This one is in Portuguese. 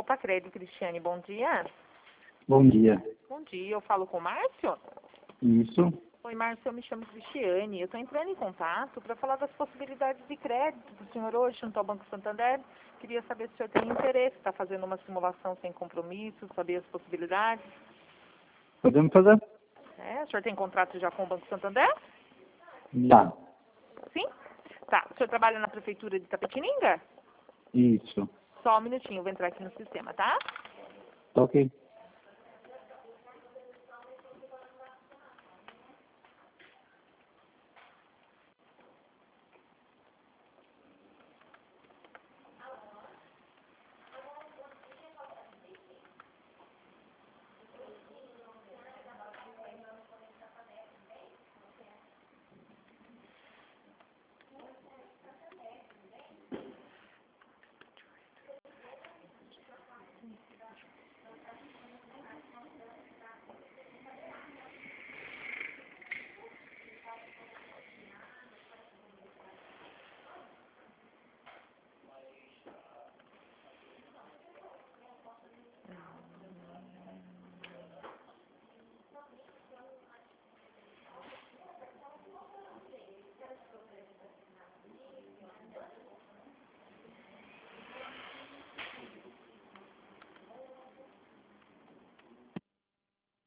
Copa Crédito, Cristiane, bom dia. Bom dia. Bom dia, eu falo com o Márcio? Isso. Oi, Márcio, eu me chamo Cristiane. Eu estou entrando em contato para falar das possibilidades de crédito do senhor hoje junto ao Banco Santander. Queria saber se o senhor tem interesse, está fazendo uma simulação sem compromisso, saber as possibilidades. Podemos fazer? O senhor tem contrato já com o Banco Santander? Já. Sim? Tá, o senhor trabalha na Prefeitura de Itapetininga? Isso. Só um minutinho, eu vou entrar aqui no sistema, tá? Tá ok.